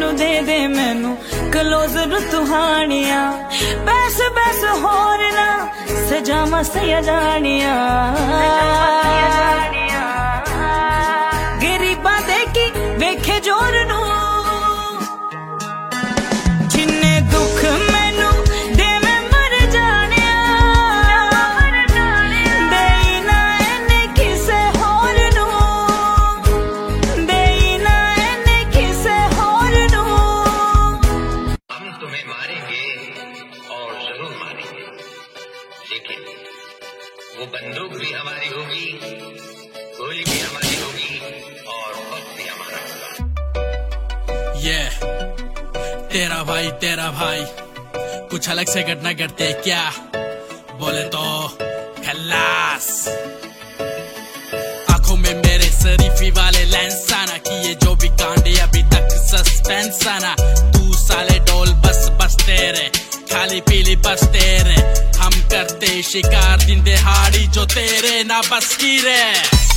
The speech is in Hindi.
दे दे मैनू क्लोजर तुहानिया, बैस बैस होर ना सजावा सया जानिया। गरीबा दे की वेखे जोर नू, जिन्ने दुख मैनू देवे मर जानिया। देई ना इन्ने किसे होर नू, देई ना इन्ने किसे होर नू। हम तुम्हें मारेंगे और जरूर मारेंगे, लेकिन वो बंदूक भी हमारी होगी, गोली भी हमारी होगी और वक्त भी हमारा होगा। तेरा भाई कुछ अलग से घटना करते क्या, बोले तो खल्लास। आंखों में मेरे शरीफी वाले लेंस आना, किए जो भी कांडे अभी तक सस्पेंस आना। तू साले डोल बस बस तेरे, खाली पीली बस तेरे। हम करते शिकार दिन दिहाड़ी जो तेरे ना बस की रे।